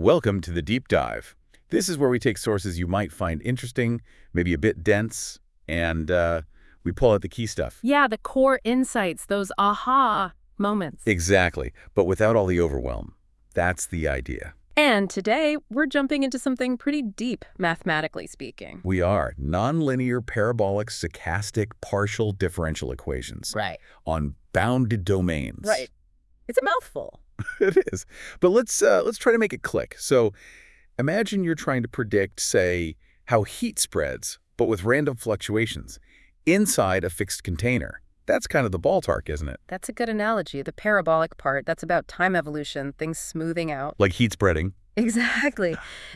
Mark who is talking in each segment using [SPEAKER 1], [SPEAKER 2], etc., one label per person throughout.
[SPEAKER 1] Welcome to the Deep Dive. This is where we take sources you might find interesting, maybe a bit dense, and we pull out the key stuff.
[SPEAKER 2] Yeah, the core insights, those aha moments.
[SPEAKER 1] Exactly, but without all the overwhelm. That's the idea.
[SPEAKER 2] And today, we're jumping into something pretty deep, mathematically speaking.
[SPEAKER 1] We are nonlinear parabolic stochastic partial differential equations.
[SPEAKER 2] Right.
[SPEAKER 1] On bounded domains.
[SPEAKER 2] Right. It's a mouthful.
[SPEAKER 1] It is. But let's try to make it click. So imagine you're trying to predict, say, how heat spreads, but with random fluctuations, inside a fixed container. That's kind of the ballpark, isn't it?
[SPEAKER 2] That's a good analogy. The parabolic part, that's about time evolution, things smoothing out.
[SPEAKER 1] Like heat spreading.
[SPEAKER 2] Exactly.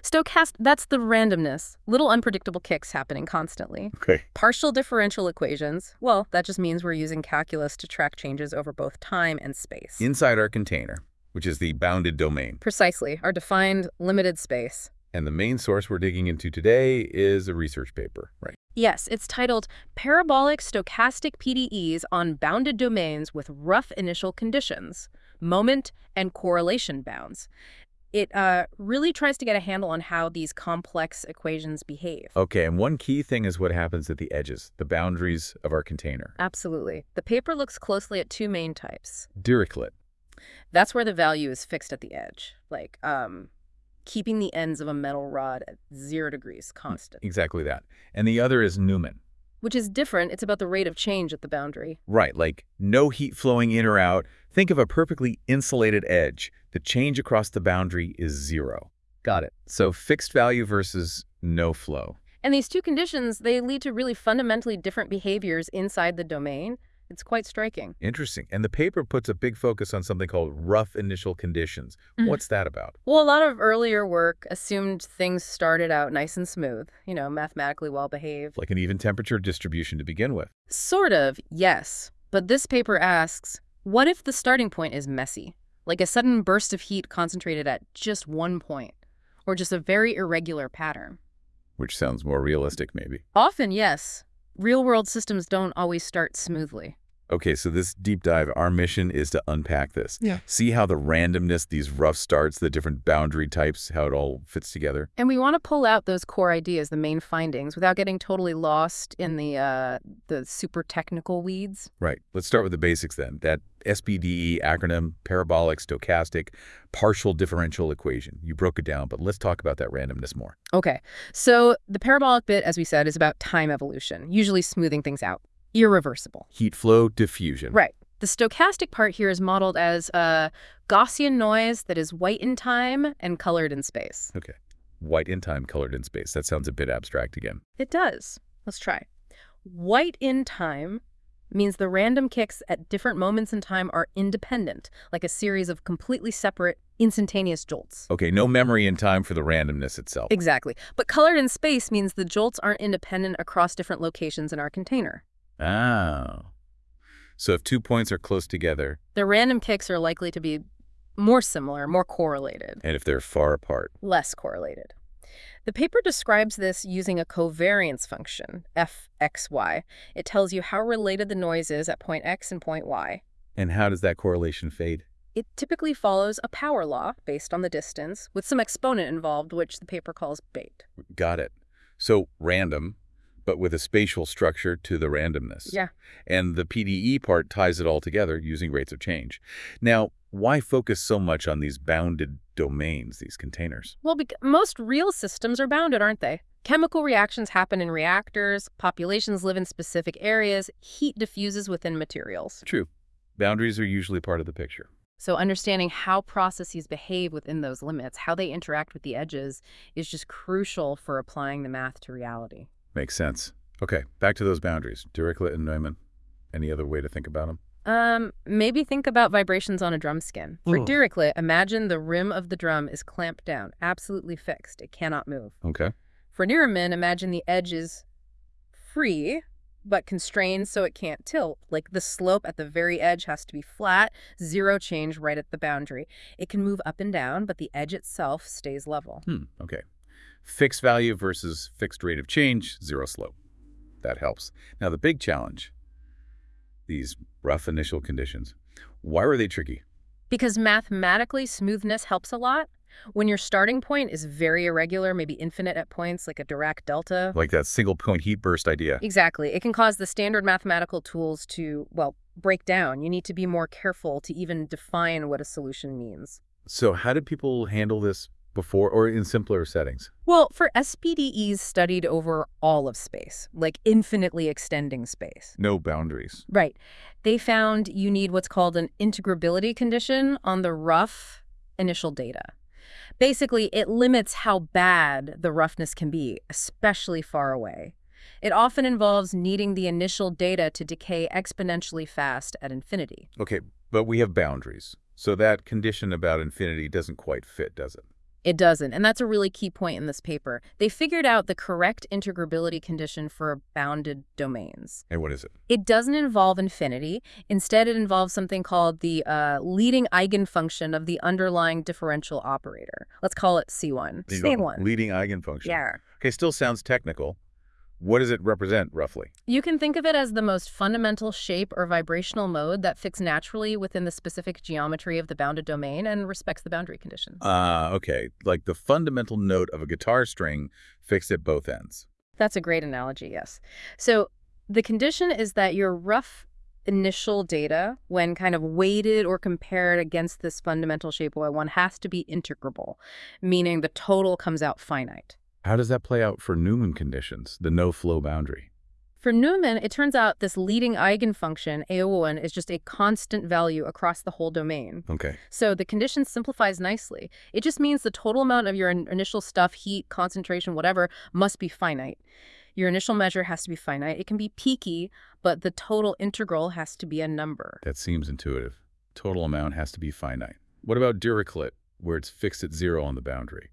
[SPEAKER 2] That's the randomness. Little unpredictable kicks happening constantly.
[SPEAKER 1] Okay.
[SPEAKER 2] Partial differential equations, well, that just means we're using calculus to track changes over both time and space.
[SPEAKER 1] Inside our container, which is the bounded domain.
[SPEAKER 2] Precisely, our defined limited space.
[SPEAKER 1] And the main source we're digging into today is a research paper, right?
[SPEAKER 2] Yes, it's titled Parabolic Stochastic PDEs on Bounded Domains with Rough Initial Conditions, Moment and Correlation Bounds. It really tries to get a handle on how these complex equations behave.
[SPEAKER 1] Okay, and one key thing is what happens at the edges, the boundaries of our container.
[SPEAKER 2] Absolutely. The paper looks closely at two main types.
[SPEAKER 1] Dirichlet.
[SPEAKER 2] That's where the value is fixed at the edge, like keeping the ends of a metal rod at 0 degrees constant.
[SPEAKER 1] Exactly that. And the other is Newman.
[SPEAKER 2] Which is different. It's about the rate of change at the boundary.
[SPEAKER 1] Right, like no heat flowing in or out. Think of a perfectly insulated edge. The change across the boundary is 0. Got it. So fixed value versus no flow.
[SPEAKER 2] And these two conditions, they lead to really fundamentally different behaviors inside the domain. It's quite striking.
[SPEAKER 1] Interesting. And the paper puts a big focus on something called rough initial conditions. What's that about?
[SPEAKER 2] Well, a lot of earlier work assumed things started out nice and smooth, mathematically well-behaved.
[SPEAKER 1] Like an even temperature distribution to begin with.
[SPEAKER 2] Sort of, yes. But this paper asks, what if the starting point is messy? Like a sudden burst of heat concentrated at just one point, or just a very irregular pattern.
[SPEAKER 1] Which sounds more realistic, maybe.
[SPEAKER 2] Often, yes. Real-world systems don't always start smoothly.
[SPEAKER 1] Okay, so this deep dive, our mission is to unpack this.
[SPEAKER 2] Yeah.
[SPEAKER 1] See how the randomness, these rough starts, the different boundary types, how it all fits together.
[SPEAKER 2] And we want to pull out those core ideas, the main findings, without getting totally lost in the super technical weeds.
[SPEAKER 1] Right. Let's start with the basics then. That SPDE acronym, parabolic stochastic partial differential equation. You broke it down, but let's talk about that randomness more.
[SPEAKER 2] Okay. So the parabolic bit, as we said, is about time evolution, usually smoothing things out. Irreversible.
[SPEAKER 1] Heat flow diffusion.
[SPEAKER 2] Right. The stochastic part here is modeled as a Gaussian noise that is white in time and colored in space.
[SPEAKER 1] Okay. White in time, colored in space. That sounds a bit abstract again.
[SPEAKER 2] It does. Let's try. White in time means the random kicks at different moments in time are independent, like a series of completely separate, instantaneous jolts.
[SPEAKER 1] Okay, no memory in time for the randomness itself.
[SPEAKER 2] Exactly. But colored in space means the jolts aren't independent across different locations in our container.
[SPEAKER 1] Oh. So if 2 points are close together.
[SPEAKER 2] The random kicks are likely to be more similar, more correlated.
[SPEAKER 1] And if they're far apart.
[SPEAKER 2] Less correlated. The paper describes this using a covariance function, fxy. It tells you how related the noise is at point x and point y.
[SPEAKER 1] And how does that correlation fade?
[SPEAKER 2] It typically follows a power law based on the distance, with some exponent involved, which the paper calls beta.
[SPEAKER 1] Got it. So random, but with a spatial structure to the randomness.
[SPEAKER 2] Yeah.
[SPEAKER 1] And the PDE part ties it all together using rates of change. Now, why focus so much on these bounded domains, these containers?
[SPEAKER 2] Well, most real systems are bounded, aren't they? Chemical reactions happen in reactors, populations live in specific areas, heat diffuses within materials.
[SPEAKER 1] True. Boundaries are usually part of the picture.
[SPEAKER 2] So understanding how processes behave within those limits, how they interact with the edges, is just crucial for applying the math to reality.
[SPEAKER 1] Makes sense. Okay, back to those boundaries. Dirichlet and Neumann. Any other way to think about them?
[SPEAKER 2] Maybe think about vibrations on a drum skin. For Dirichlet, imagine the rim of the drum is clamped down, absolutely fixed. It cannot move.
[SPEAKER 1] Okay.
[SPEAKER 2] For Neumann, imagine the edge is free, but constrained so it can't tilt. Like the slope at the very edge has to be flat, 0 change right at the boundary. It can move up and down, but the edge itself stays level.
[SPEAKER 1] Okay. Fixed value versus fixed rate of change, 0 slope. That helps. Now the big challenge, these rough initial conditions. Why were they tricky?
[SPEAKER 2] Because mathematically, smoothness helps a lot, When your starting point is very irregular, maybe infinite at points, like a Dirac delta.
[SPEAKER 1] Like that single-point heat burst idea.
[SPEAKER 2] Exactly. It can cause the standard mathematical tools to, well, break down. You need to be more careful to even define what a solution means.
[SPEAKER 1] So how did people handle this before or in simpler settings?
[SPEAKER 2] Well, for SPDEs studied over all of space, like infinitely extending space.
[SPEAKER 1] No boundaries.
[SPEAKER 2] Right. They found you need what's called an integrability condition on the rough initial data. Basically, it limits how bad the roughness can be, especially far away. It often involves needing the initial data to decay exponentially fast at infinity.
[SPEAKER 1] Okay, but we have boundaries. So that condition about infinity doesn't quite fit, does it?
[SPEAKER 2] It doesn't, and that's a really key point in this paper. They figured out the correct integrability condition for bounded domains.
[SPEAKER 1] And what is it?
[SPEAKER 2] It doesn't involve infinity. Instead, it involves something called the leading eigenfunction of the underlying differential operator. Let's call it C1. Same one.
[SPEAKER 1] Leading eigenfunction.
[SPEAKER 2] Yeah.
[SPEAKER 1] Okay, still sounds technical. What does it represent, roughly?
[SPEAKER 2] You can think of it as the most fundamental shape or vibrational mode that fits naturally within the specific geometry of the bounded domain and respects the boundary condition.
[SPEAKER 1] Okay. Like the fundamental note of a guitar string fixed at both ends.
[SPEAKER 2] That's a great analogy, yes. So the condition is that your rough initial data, when kind of weighted or compared against this fundamental shape Y1, has to be integrable, meaning the total comes out finite.
[SPEAKER 1] How does that play out for Newman conditions, the no-flow boundary?
[SPEAKER 2] For Newman, it turns out this leading eigenfunction, A01, is just a constant value across the whole domain.
[SPEAKER 1] Okay.
[SPEAKER 2] So the condition simplifies nicely. It just means the total amount of your initial stuff, heat, concentration, whatever, must be finite. Your initial measure has to be finite. It can be peaky, but the total integral has to be a number.
[SPEAKER 1] That seems intuitive. Total amount has to be finite. What about Dirichlet, where it's fixed at 0 on the boundary?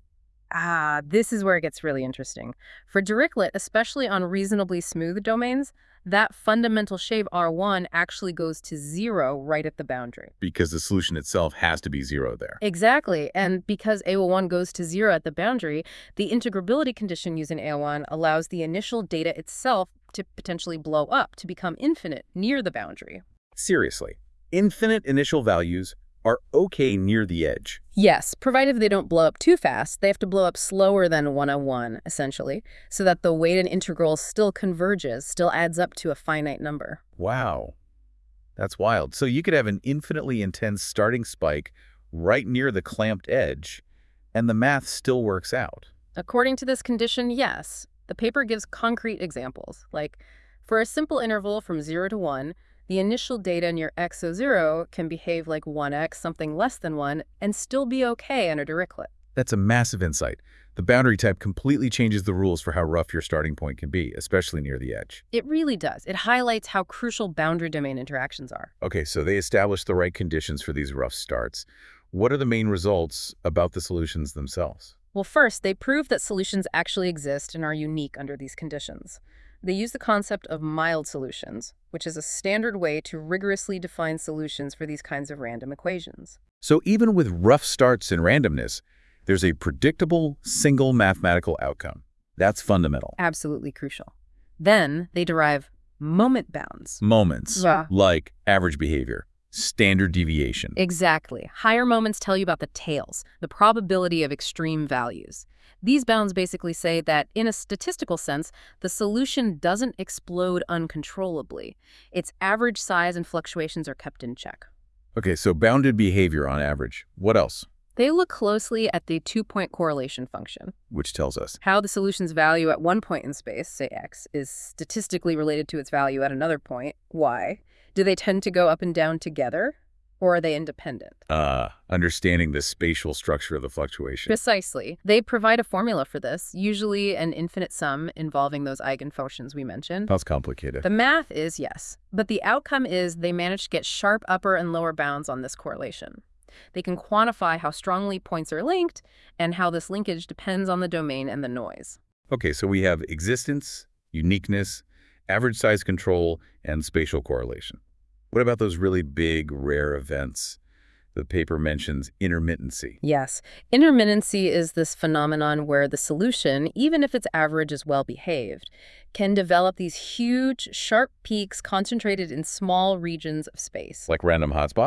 [SPEAKER 2] This is where it gets really interesting. For Dirichlet, especially on reasonably smooth domains, that fundamental shape R1 actually goes to 0 right at the boundary.
[SPEAKER 1] Because the solution itself has to be 0 there.
[SPEAKER 2] Exactly. And because A01 goes to 0 at the boundary, the integrability condition using A01 allows the initial data itself to potentially blow up, to become infinite near the boundary.
[SPEAKER 1] Seriously, infinite initial values are okay near the edge.
[SPEAKER 2] Yes, provided they don't blow up too fast. They have to blow up slower than 101, essentially, so that the weighted integral still converges, still adds up to a finite number.
[SPEAKER 1] Wow. That's wild. So you could have an infinitely intense starting spike right near the clamped edge, and the math still works out.
[SPEAKER 2] According to this condition, yes. The paper gives concrete examples, like for a simple interval from 0 to 1, the initial data near x00 can behave like 1x, something less than 1, and still be okay under Dirichlet.
[SPEAKER 1] That's a massive insight. The boundary type completely changes the rules for how rough your starting point can be, especially near the edge.
[SPEAKER 2] It really does. It highlights how crucial boundary domain interactions are.
[SPEAKER 1] Okay, so they established the right conditions for these rough starts. What are the main results about the solutions themselves?
[SPEAKER 2] Well, first, they prove that solutions actually exist and are unique under these conditions. They use the concept of mild solutions, which is a standard way to rigorously define solutions for these kinds of random equations.
[SPEAKER 1] So even with rough starts and randomness, there's a predictable, single mathematical outcome. That's fundamental.
[SPEAKER 2] Absolutely crucial. Then they derive moment bounds.
[SPEAKER 1] Moments,
[SPEAKER 2] Yeah.
[SPEAKER 1] like average behavior, standard deviation.
[SPEAKER 2] Exactly. Higher moments tell you about the tails, the probability of extreme values. These bounds basically say that, in a statistical sense, the solution doesn't explode uncontrollably. Its average size and fluctuations are kept in check.
[SPEAKER 1] Okay, so bounded behavior on average. What else?
[SPEAKER 2] They look closely at the two-point correlation function,
[SPEAKER 1] Which tells us.
[SPEAKER 2] how the solution's value at one point in space, say x, is statistically related to its value at another point, y. Do they tend to go up and down together, or are they independent?
[SPEAKER 1] Understanding the spatial structure of the fluctuation.
[SPEAKER 2] Precisely. They provide a formula for this, usually an infinite sum involving those eigenfunctions we mentioned.
[SPEAKER 1] Sounds complicated.
[SPEAKER 2] The math is yes, but the outcome is they manage to get sharp upper and lower bounds on this correlation. They can quantify how strongly points are linked and how this linkage depends on the domain and the noise.
[SPEAKER 1] Okay, so we have existence, uniqueness, average size control, and spatial correlation. What about those really big, rare events? The paper mentions intermittency.
[SPEAKER 2] Yes, intermittency is this phenomenon where the solution, even if its average is well behaved, can develop these huge, sharp peaks concentrated in small regions of space.
[SPEAKER 1] Like random hotspots?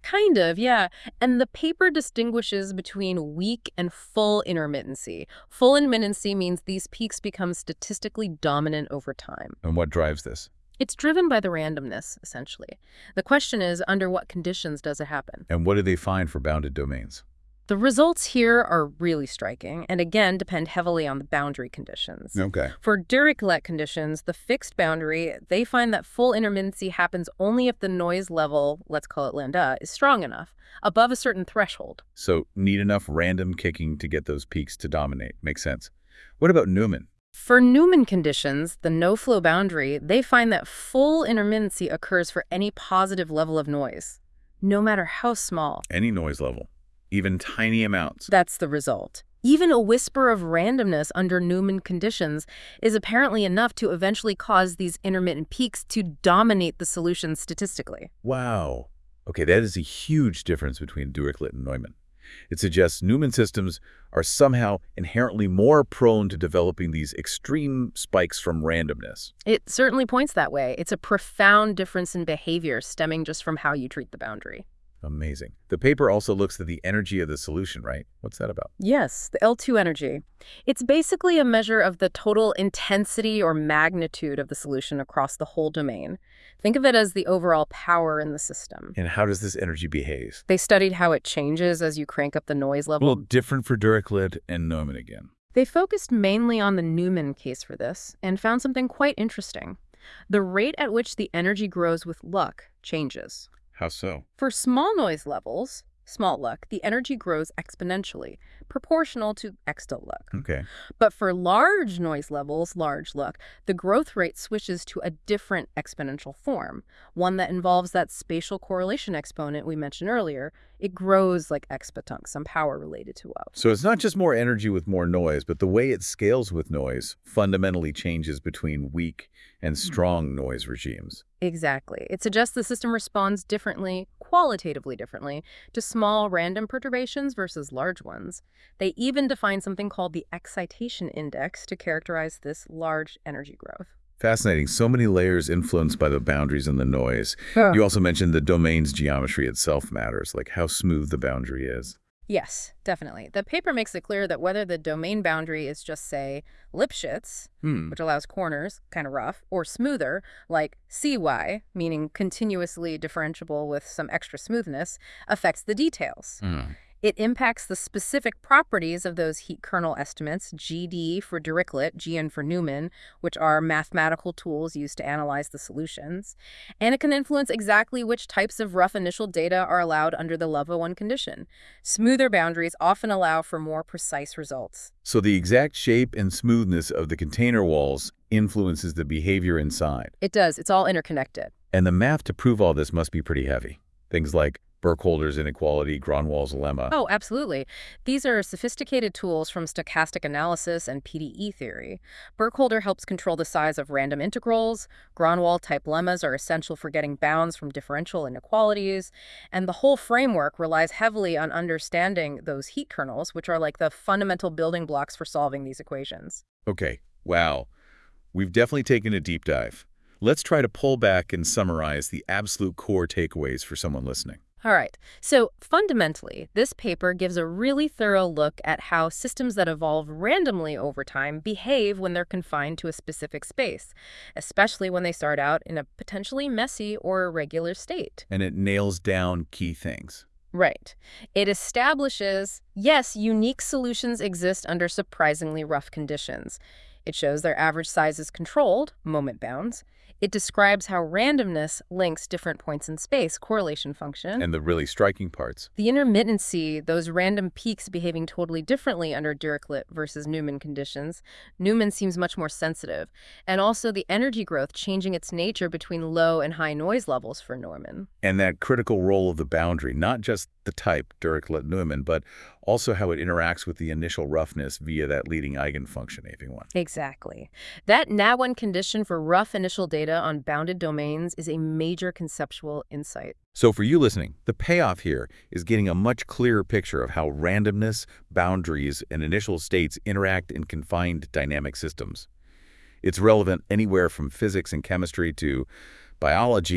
[SPEAKER 2] Kind of, yeah. And the paper distinguishes between weak and full intermittency. Full intermittency means these peaks become statistically dominant over time.
[SPEAKER 1] And what drives this?
[SPEAKER 2] It's driven by the randomness, essentially. The question is, under what conditions does it happen?
[SPEAKER 1] And what do they find for bounded domains?
[SPEAKER 2] The results here are really striking, and again depend heavily on the boundary conditions.
[SPEAKER 1] Okay.
[SPEAKER 2] For Dirichlet conditions, the fixed boundary, they find that full intermittency happens only if the noise level, let's call it lambda, is strong enough, above a certain threshold.
[SPEAKER 1] So need enough random kicking to get those peaks to dominate. Makes sense. What about Newman?
[SPEAKER 2] For Newman conditions, the no-flow boundary, they find that full intermittency occurs for any positive level of noise, no matter how small.
[SPEAKER 1] Any noise level, even tiny amounts.
[SPEAKER 2] That's the result. Even a whisper of randomness under Newman conditions is apparently enough to eventually cause these intermittent peaks to dominate the solution statistically.
[SPEAKER 1] Wow. Okay, that is a huge difference between Dirichlet and Neumann. It suggests Newman systems are somehow inherently more prone to developing these extreme spikes from randomness.
[SPEAKER 2] It certainly points that way. It's a profound difference in behavior stemming just from how you treat the boundary.
[SPEAKER 1] Amazing. The paper also looks at the energy of the solution, right? What's that about?
[SPEAKER 2] Yes, the L2 energy. It's basically a measure of the total intensity or magnitude of the solution across the whole domain. Think of it as the overall power in the system.
[SPEAKER 1] And how does this energy behave?
[SPEAKER 2] They studied how it changes as you crank up the noise level.
[SPEAKER 1] Well, different for Dirichlet and Neumann again.
[SPEAKER 2] They focused mainly on the Newman case for this and found something quite interesting. The rate at which the energy grows with luck changes.
[SPEAKER 1] How so?
[SPEAKER 2] For small noise levels, small luck, the energy grows exponentially, proportional to x tilde luck.
[SPEAKER 1] Okay.
[SPEAKER 2] But for large noise levels, large luck, the growth rate switches to a different exponential form, one that involves that spatial correlation exponent we mentioned earlier. It grows like expotunc, some power related to wow.
[SPEAKER 1] So it's not just more energy with more noise, but the way it scales with noise fundamentally changes between weak and strong noise regimes.
[SPEAKER 2] Exactly. It suggests the system responds differently, qualitatively differently, to small random perturbations versus large ones. They even define something called the excitation index to characterize this large energy growth.
[SPEAKER 1] Fascinating. So many layers influenced by the boundaries and the noise. You also mentioned the domain's geometry itself matters, like how smooth the boundary is.
[SPEAKER 2] Yes, definitely. The paper makes it clear that whether the domain boundary is just, say, Lipschitz, which allows corners, kind of rough, or smoother, like CY, meaning continuously differentiable with some extra smoothness, affects the details. It impacts the specific properties of those heat kernel estimates, GD for Dirichlet, GN for Newman, which are mathematical tools used to analyze the solutions. And it can influence exactly which types of rough initial data are allowed under the Level 1 condition. Smoother boundaries often allow for more precise results.
[SPEAKER 1] So the exact shape and smoothness of the container walls influences the behavior inside.
[SPEAKER 2] It does. It's all interconnected.
[SPEAKER 1] And the math to prove all this must be pretty heavy. Things like Burkholder's inequality, Gronwall's lemma.
[SPEAKER 2] Oh, absolutely. These are sophisticated tools from stochastic analysis and PDE theory. Burkholder helps control the size of random integrals. Gronwall-type lemmas are essential for getting bounds from differential inequalities. And the whole framework relies heavily on understanding those heat kernels, which are like the fundamental building blocks for solving these equations.
[SPEAKER 1] Okay, wow. We've definitely taken a deep dive. Let's try to pull back and summarize the absolute core takeaways for someone listening.
[SPEAKER 2] All right, so fundamentally, this paper gives a really thorough look at how systems that evolve randomly over time behave when they're confined to a specific space, especially when they start out in a potentially messy or irregular state.
[SPEAKER 1] And it nails down key things.
[SPEAKER 2] Right. It establishes, yes, unique solutions exist under surprisingly rough conditions. It shows their average size is controlled, moment bounds. It describes how randomness links different points in space, correlation function.
[SPEAKER 1] And the really striking parts.
[SPEAKER 2] The intermittency, those random peaks behaving totally differently under Dirichlet versus Newman conditions. Newman seems much more sensitive. And also the energy growth changing its nature between low and high noise levels for Newman.
[SPEAKER 1] And that critical role of the boundary, not just the type, Dirichlet-Newman, but also how it interacts with the initial roughness via that leading eigenfunction, AP1.
[SPEAKER 2] Exactly. That NA1 condition for rough initial data on bounded domains is a major conceptual insight.
[SPEAKER 1] So for you listening, the payoff here is getting a much clearer picture of how randomness, boundaries, and initial states interact in confined dynamic systems. It's relevant anywhere from physics and chemistry to biology,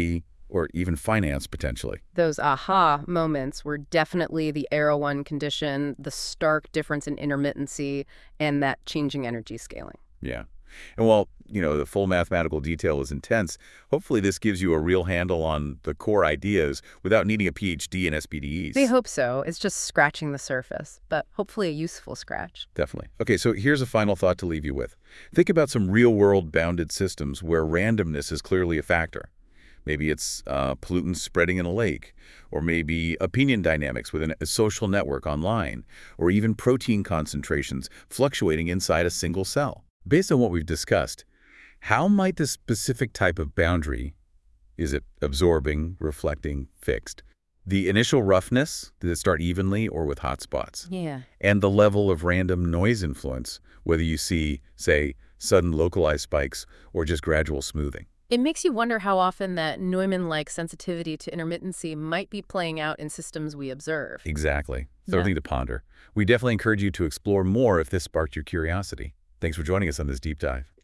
[SPEAKER 1] or even finance, potentially.
[SPEAKER 2] Those aha moments were definitely the Arrow-1 condition, the stark difference in intermittency, and that changing energy scaling.
[SPEAKER 1] Yeah. And while, the full mathematical detail is intense, hopefully this gives you a real handle on the core ideas without needing a PhD in SPDEs.
[SPEAKER 2] They hope so. It's just scratching the surface, but hopefully a useful scratch.
[SPEAKER 1] Definitely. Okay, so here's a final thought to leave you with. Think about some real-world bounded systems where randomness is clearly a factor. Maybe it's pollutants spreading in a lake, or maybe opinion dynamics within a social network online, or even protein concentrations fluctuating inside a single cell. Based on what we've discussed, how might this specific type of boundary, is it absorbing, reflecting, fixed? The initial roughness, did it start evenly or with hot spots?
[SPEAKER 2] Yeah.
[SPEAKER 1] And the level of random noise influence, whether you see, say, sudden localized spikes or just gradual smoothing.
[SPEAKER 2] It makes you wonder how often that Neumann-like sensitivity to intermittency might be playing out in systems we observe.
[SPEAKER 1] Exactly.
[SPEAKER 2] Yeah.
[SPEAKER 1] Something to ponder. We definitely encourage you to explore more if this sparked your curiosity. Thanks for joining us on this deep dive.